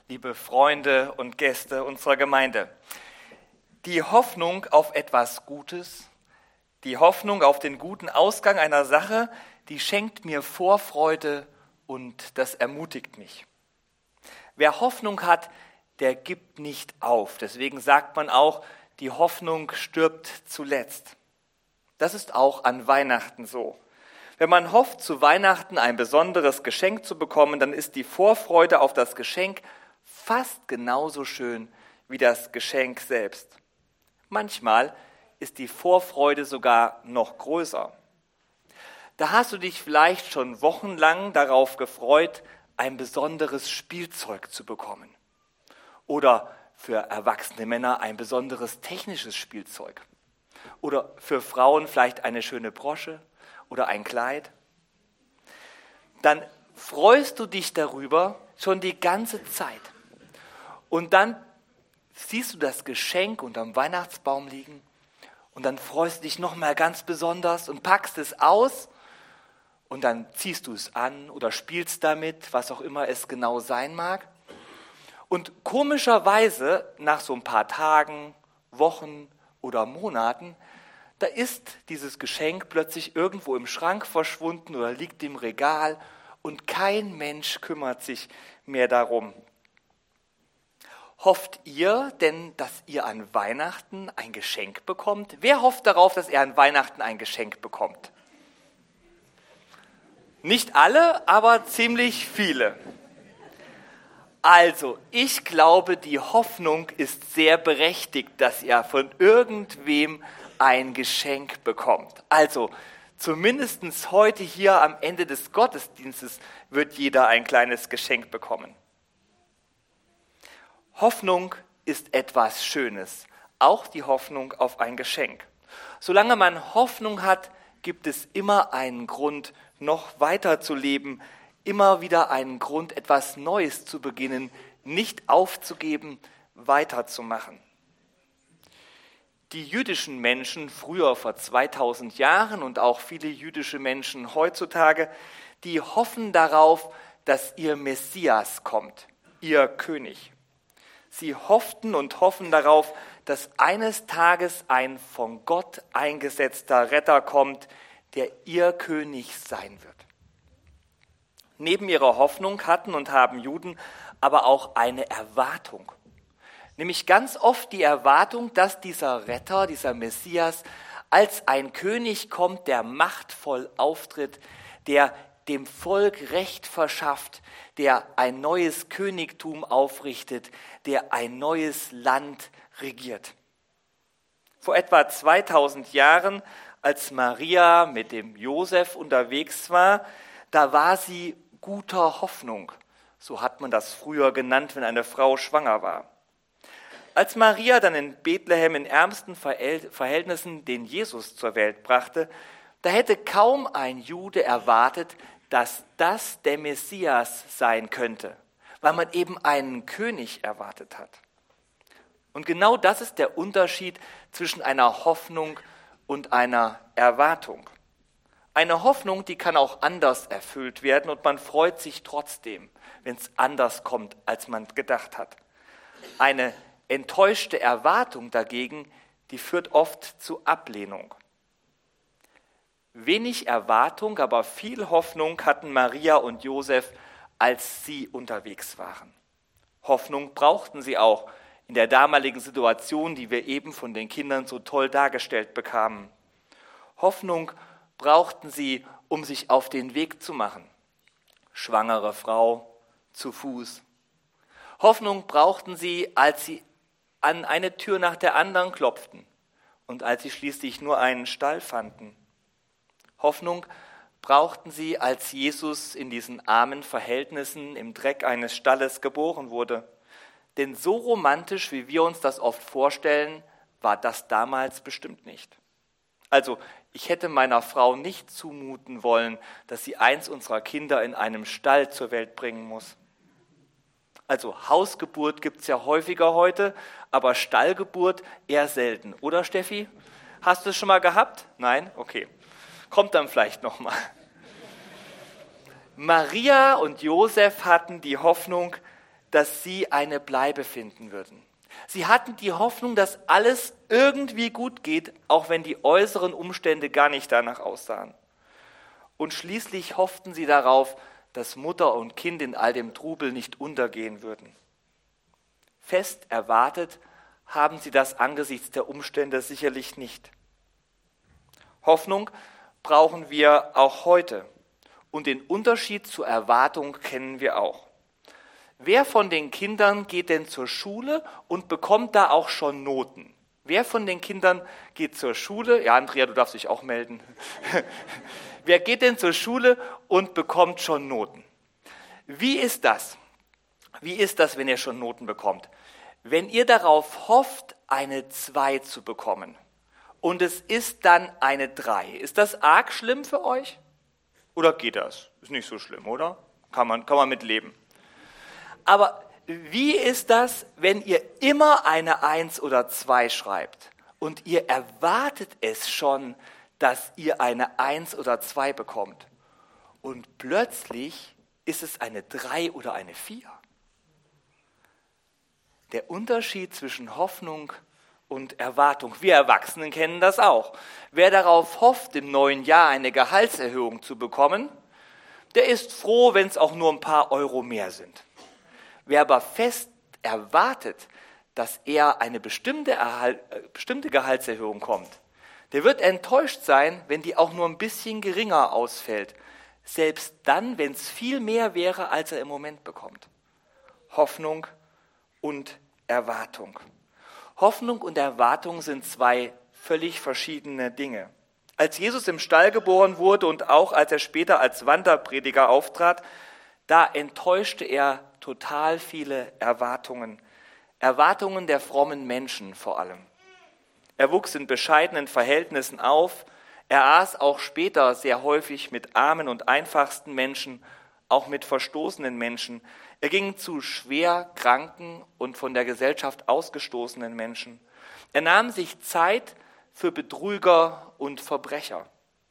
liebe Freunde und Gäste unserer Gemeinde. Die Hoffnung auf etwas Gutes, die Hoffnung auf den guten Ausgang einer Sache, die schenkt mir Vorfreude und das ermutigt mich. Wer Hoffnung hat, der gibt nicht auf. Deswegen sagt man auch, die Hoffnung stirbt zuletzt. Das ist auch an Weihnachten so. Wenn man hofft, zu Weihnachten ein besonderes Geschenk zu bekommen, dann ist die Vorfreude auf das Geschenk fast genauso schön wie das Geschenk selbst. Manchmal ist die Vorfreude sogar noch größer. Da hast du dich vielleicht schon wochenlang darauf gefreut, ein besonderes Spielzeug zu bekommen. Oder für erwachsene Männer ein besonderes technisches Spielzeug. Oder für Frauen vielleicht eine schöne Brosche oder ein Kleid. Dann freust du dich darüber schon die ganze Zeit. Und dann siehst du das Geschenk unterm Weihnachtsbaum liegen und dann freust du dich nochmal ganz besonders und packst es aus und dann ziehst du es an oder spielst damit, was auch immer es genau sein mag. Und komischerweise, nach so ein paar Tagen, Wochen oder Monaten, da ist dieses Geschenk plötzlich irgendwo im Schrank verschwunden oder liegt im Regal und kein Mensch kümmert sich mehr darum. Hofft ihr denn, dass ihr an Weihnachten ein Geschenk bekommt? Wer hofft darauf, dass er an Weihnachten ein Geschenk bekommt? Nicht alle, aber ziemlich viele. Also, ich glaube, die Hoffnung ist sehr berechtigt, dass ihr von irgendwem ein Geschenk bekommt. Also, zumindest heute hier am Ende des Gottesdienstes wird jeder ein kleines Geschenk bekommen. Hoffnung ist etwas Schönes, auch die Hoffnung auf ein Geschenk. Solange man Hoffnung hat, gibt es immer einen Grund, noch weiter zu leben, immer wieder einen Grund, etwas Neues zu beginnen, nicht aufzugeben, weiterzumachen. Die jüdischen Menschen früher vor 2000 Jahren und auch viele jüdische Menschen heutzutage, die hoffen darauf, dass ihr Messias kommt, ihr König. Sie hofften und hoffen darauf, dass eines Tages ein von Gott eingesetzter Retter kommt, der ihr König sein wird. Neben ihrer Hoffnung hatten und haben Juden aber auch eine Erwartung. Nämlich ganz oft die Erwartung, dass dieser Retter, dieser Messias, als ein König kommt, der machtvoll auftritt, der dem Volk Recht verschafft, der ein neues Königtum aufrichtet, der ein neues Land regiert. Vor etwa 2000 Jahren, als Maria mit dem Josef unterwegs war, da war sie guter Hoffnung. So hat man das früher genannt, wenn eine Frau schwanger war. Als Maria dann in Bethlehem in ärmsten Verhältnissen den Jesus zur Welt brachte, da hätte kaum ein Jude erwartet, dass das der Messias sein könnte, weil man eben einen König erwartet hat. Und genau das ist der Unterschied zwischen einer Hoffnung und einer Erwartung. Eine Hoffnung, die kann auch anders erfüllt werden und man freut sich trotzdem, wenn es anders kommt, als man gedacht hat. Eine enttäuschte Erwartung dagegen, die führt oft zu Ablehnung. Wenig Erwartung, aber viel Hoffnung hatten Maria und Josef, als sie unterwegs waren. Hoffnung brauchten sie auch in der damaligen Situation, die wir eben von den Kindern so toll dargestellt bekamen. Hoffnung brauchten sie, um sich auf den Weg zu machen. Schwangere Frau, zu Fuß. Hoffnung brauchten sie, als sie an eine Tür nach der anderen klopften und als sie schließlich nur einen Stall fanden. Hoffnung brauchten sie, als Jesus in diesen armen Verhältnissen im Dreck eines Stalles geboren wurde. Denn so romantisch, wie wir uns das oft vorstellen, war das damals bestimmt nicht. Also, ich hätte meiner Frau nicht zumuten wollen, dass sie eins unserer Kinder in einem Stall zur Welt bringen muss. Also Hausgeburt gibt es ja häufiger heute, aber Stallgeburt eher selten. Oder Steffi? Hast du es schon mal gehabt? Nein? Okay. Kommt dann vielleicht noch mal. Maria und Josef hatten die Hoffnung, dass sie eine Bleibe finden würden. Sie hatten die Hoffnung, dass alles irgendwie gut geht, auch wenn die äußeren Umstände gar nicht danach aussahen. Und schließlich hofften sie darauf, dass Mutter und Kind in all dem Trubel nicht untergehen würden. Fest erwartet haben sie das angesichts der Umstände sicherlich nicht. Hoffnung brauchen wir auch heute. Und den Unterschied zur Erwartung kennen wir auch. Wer von den Kindern geht denn zur Schule und bekommt da auch schon Noten? Wer von den Kindern geht zur Schule? Ja, Andrea, du darfst dich auch melden. Wer geht denn zur Schule und bekommt schon Noten? Wie ist das? Wie ist das, wenn ihr schon Noten bekommt? Wenn ihr darauf hofft, eine 2 zu bekommen und es ist dann eine 3, ist das arg schlimm für euch? Oder geht das? Ist nicht so schlimm, oder? Kann man mit leben. Aber wie ist das, wenn ihr immer eine 1 oder 2 schreibt und ihr erwartet es schon, dass ihr eine 1 oder 2 bekommt und plötzlich ist es eine 3 oder eine 4? Der Unterschied zwischen Hoffnung und Erwartung. Wir Erwachsenen kennen das auch. Wer darauf hofft, im neuen Jahr eine Gehaltserhöhung zu bekommen, der ist froh, wenn es auch nur ein paar Euro mehr sind. Wer aber fest erwartet, dass er eine bestimmte Gehaltserhöhung kommt, der wird enttäuscht sein, wenn die auch nur ein bisschen geringer ausfällt. Selbst dann, wenn es viel mehr wäre, als er im Moment bekommt. Hoffnung und Erwartung. Hoffnung und Erwartung sind zwei völlig verschiedene Dinge. Als Jesus im Stall geboren wurde und auch als er später als Wanderprediger auftrat, da enttäuschte er total viele Erwartungen. Erwartungen der frommen Menschen vor allem. Er wuchs in bescheidenen Verhältnissen auf. Er aß auch später sehr häufig mit armen und einfachsten Menschen, auch mit verstoßenen Menschen. Er ging zu schwer kranken und von der Gesellschaft ausgestoßenen Menschen. Er nahm sich Zeit für Betrüger und Verbrecher.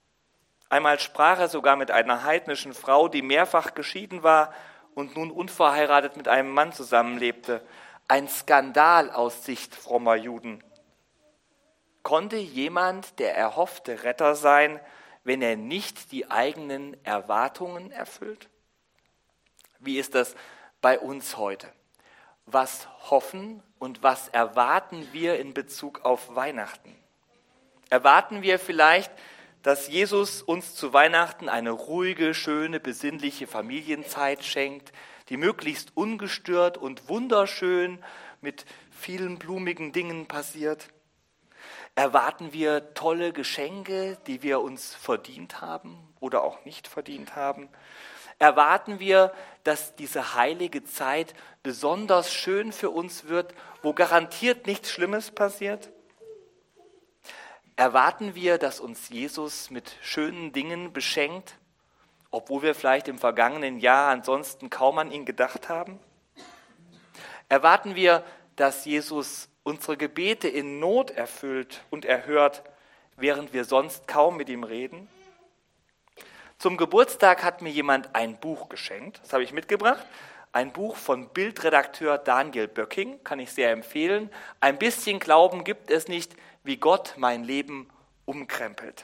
Einmal sprach er sogar mit einer heidnischen Frau, die mehrfach geschieden war und nun unverheiratet mit einem Mann zusammenlebte. Ein Skandal aus Sicht frommer Juden. Konnte jemand der erhoffte Retter sein, wenn er nicht die eigenen Erwartungen erfüllt? Wie ist das bei uns heute? Was hoffen und was erwarten wir in Bezug auf Weihnachten? Erwarten wir vielleicht, dass Jesus uns zu Weihnachten eine ruhige, schöne, besinnliche Familienzeit schenkt, die möglichst ungestört und wunderschön mit vielen blumigen Dingen passiert? Erwarten wir tolle Geschenke, die wir uns verdient haben oder auch nicht verdient haben? Erwarten wir, dass diese heilige Zeit besonders schön für uns wird, wo garantiert nichts Schlimmes passiert? Erwarten wir, dass uns Jesus mit schönen Dingen beschenkt, obwohl wir vielleicht im vergangenen Jahr ansonsten kaum an ihn gedacht haben? Erwarten wir, dass Jesus unsere Gebete in Not erfüllt und erhört, während wir sonst kaum mit ihm reden? Zum Geburtstag hat mir jemand ein Buch geschenkt, das habe ich mitgebracht. Ein Buch von Bildredakteur Daniel Böcking, kann ich sehr empfehlen. Ein bisschen Glauben gibt es nicht, wie Gott mein Leben umkrempelt.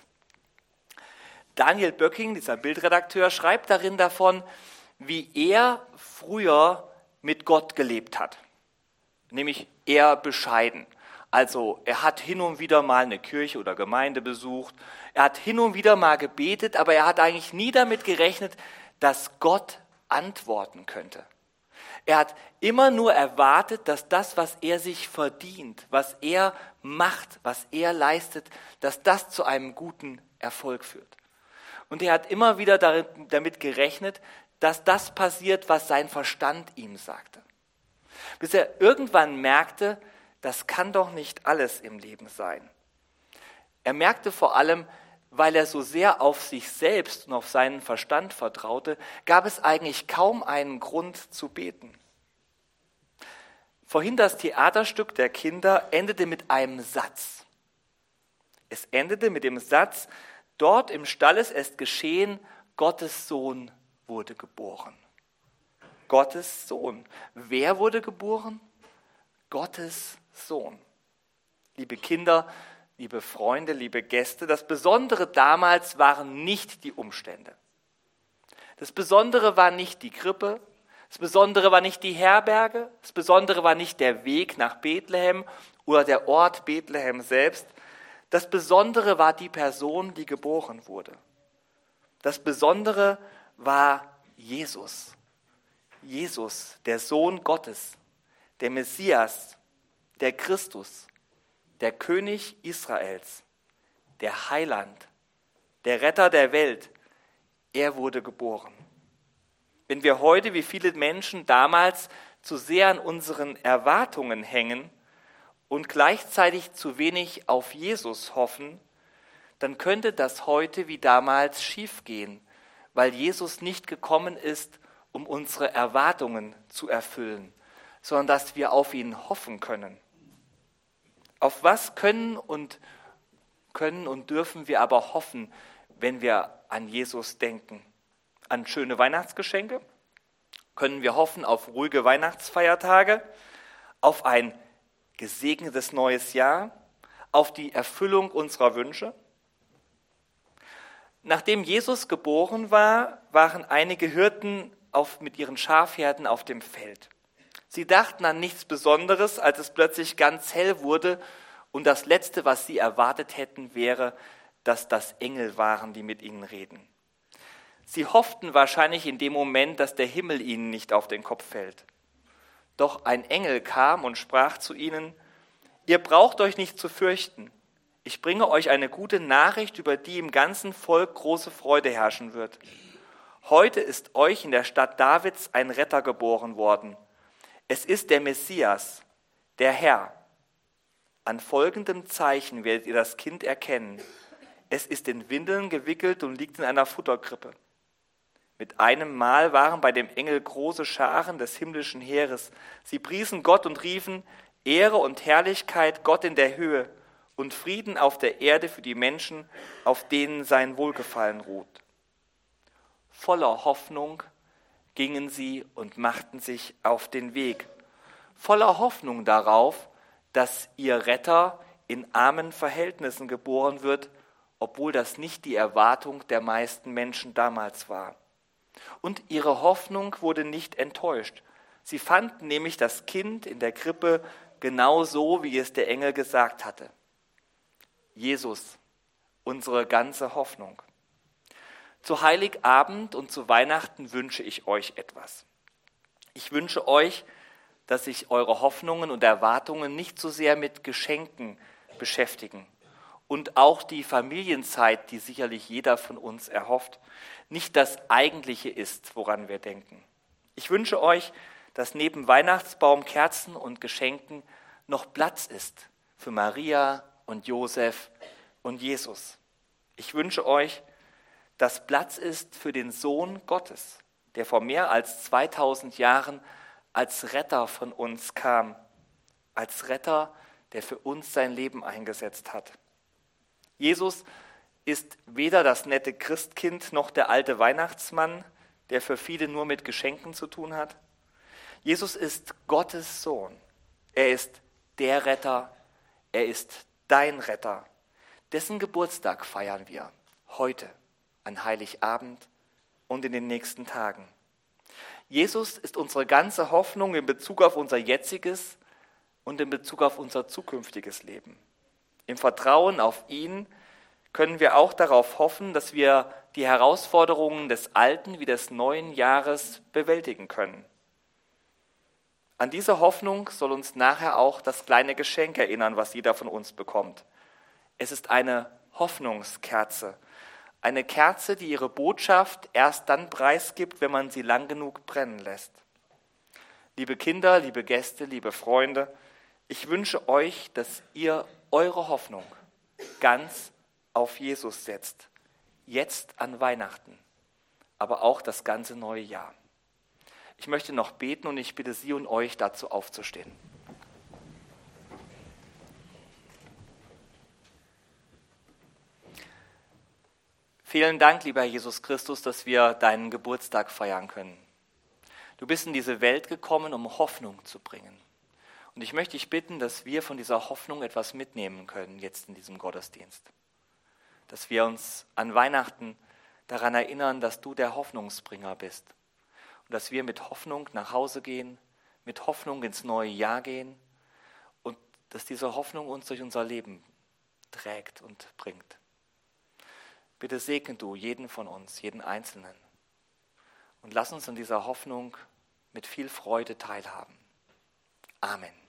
Daniel Böcking, dieser Bildredakteur, schreibt darin davon, wie er früher mit Gott gelebt hat. Nämlich eher bescheiden. Also er hat hin und wieder mal eine Kirche oder Gemeinde besucht, er hat hin und wieder mal gebetet, aber er hat eigentlich nie damit gerechnet, dass Gott antworten könnte. Er hat immer nur erwartet, dass das, was er sich verdient, was er macht, was er leistet, dass das zu einem guten Erfolg führt. Und er hat immer wieder damit gerechnet, dass das passiert, was sein Verstand ihm sagte. Bis er irgendwann merkte, das kann doch nicht alles im Leben sein. Er merkte vor allem, weil er so sehr auf sich selbst und auf seinen Verstand vertraute, gab es eigentlich kaum einen Grund zu beten. Vorhin das Theaterstück der Kinder endete mit einem Satz. Es endete mit dem Satz, dort im Stall ist es geschehen, Gottes Sohn wurde geboren. Gottes Sohn. Wer wurde geboren? Gottes Sohn. Liebe Kinder, liebe Freunde, liebe Gäste, das Besondere damals waren nicht die Umstände. Das Besondere war nicht die Krippe, das Besondere war nicht die Herberge, das Besondere war nicht der Weg nach Bethlehem oder der Ort Bethlehem selbst. Das Besondere war die Person, die geboren wurde. Das Besondere war Jesus. Jesus, der Sohn Gottes, der Messias, der Christus, der König Israels, der Heiland, der Retter der Welt. Er wurde geboren. Wenn wir heute, wie viele Menschen damals, zu sehr an unseren Erwartungen hängen und gleichzeitig zu wenig auf Jesus hoffen, dann könnte das heute wie damals schiefgehen, weil Jesus nicht gekommen ist, um unsere Erwartungen zu erfüllen, sondern dass wir auf ihn hoffen können. Auf was können und dürfen wir aber hoffen, wenn wir an Jesus denken? An schöne Weihnachtsgeschenke? Können wir hoffen auf ruhige Weihnachtsfeiertage? Auf ein gesegnetes neues Jahr? Auf die Erfüllung unserer Wünsche? Nachdem Jesus geboren war, waren einige Hirten mit ihren Schafherden auf dem Feld. Sie dachten an nichts Besonderes, als es plötzlich ganz hell wurde und das Letzte, was sie erwartet hätten, wäre, dass das Engel waren, die mit ihnen reden. Sie hofften wahrscheinlich in dem Moment, dass der Himmel ihnen nicht auf den Kopf fällt. Doch ein Engel kam und sprach zu ihnen: Ihr braucht euch nicht zu fürchten. Ich bringe euch eine gute Nachricht, über die im ganzen Volk große Freude herrschen wird. Heute ist euch in der Stadt Davids ein Retter geboren worden. Es ist der Messias, der Herr. An folgendem Zeichen werdet ihr das Kind erkennen. Es ist in Windeln gewickelt und liegt in einer Futterkrippe. Mit einem Mal waren bei dem Engel große Scharen des himmlischen Heeres. Sie priesen Gott und riefen: Ehre und Herrlichkeit Gott in der Höhe und Frieden auf der Erde für die Menschen, auf denen sein Wohlgefallen ruht. Voller Hoffnung gingen sie und machten sich auf den Weg. Voller Hoffnung darauf, dass ihr Retter in armen Verhältnissen geboren wird, obwohl das nicht die Erwartung der meisten Menschen damals war. Und ihre Hoffnung wurde nicht enttäuscht. Sie fanden nämlich das Kind in der Krippe genau so, wie es der Engel gesagt hatte. Jesus, unsere ganze Hoffnung. Zu Heiligabend und zu Weihnachten wünsche ich euch etwas. Ich wünsche euch, dass sich eure Hoffnungen und Erwartungen nicht so sehr mit Geschenken beschäftigen und auch die Familienzeit, die sicherlich jeder von uns erhofft, nicht das Eigentliche ist, woran wir denken. Ich wünsche euch, dass neben Weihnachtsbaum, Kerzen und Geschenken noch Platz ist für Maria und Josef und Jesus. Ich wünsche euch, dass Platz ist für den Sohn Gottes, der vor mehr als 2000 Jahren als Retter von uns kam, als Retter, der für uns sein Leben eingesetzt hat. Jesus ist weder das nette Christkind noch der alte Weihnachtsmann, der für viele nur mit Geschenken zu tun hat. Jesus ist Gottes Sohn. Er ist der Retter. Er ist dein Retter. Dessen Geburtstag feiern wir heute an Heiligabend und in den nächsten Tagen. Jesus ist unsere ganze Hoffnung in Bezug auf unser jetziges und in Bezug auf unser zukünftiges Leben. Im Vertrauen auf ihn können wir auch darauf hoffen, dass wir die Herausforderungen des alten wie des neuen Jahres bewältigen können. An diese Hoffnung soll uns nachher auch das kleine Geschenk erinnern, was jeder von uns bekommt. Es ist eine Hoffnungskerze. Eine Kerze, die ihre Botschaft erst dann preisgibt, wenn man sie lang genug brennen lässt. Liebe Kinder, liebe Gäste, liebe Freunde, ich wünsche euch, dass ihr eure Hoffnung ganz auf Jesus setzt. Jetzt an Weihnachten, aber auch das ganze neue Jahr. Ich möchte noch beten und ich bitte Sie und euch dazu aufzustehen. Vielen Dank, lieber Jesus Christus, dass wir deinen Geburtstag feiern können. Du bist in diese Welt gekommen, um Hoffnung zu bringen. Und ich möchte dich bitten, dass wir von dieser Hoffnung etwas mitnehmen können jetzt in diesem Gottesdienst. Dass wir uns an Weihnachten daran erinnern, dass du der Hoffnungsbringer bist. Und dass wir mit Hoffnung nach Hause gehen, mit Hoffnung ins neue Jahr gehen und dass diese Hoffnung uns durch unser Leben trägt und bringt. Bitte segne du jeden von uns, jeden Einzelnen. Und lass uns an dieser Hoffnung mit viel Freude teilhaben. Amen.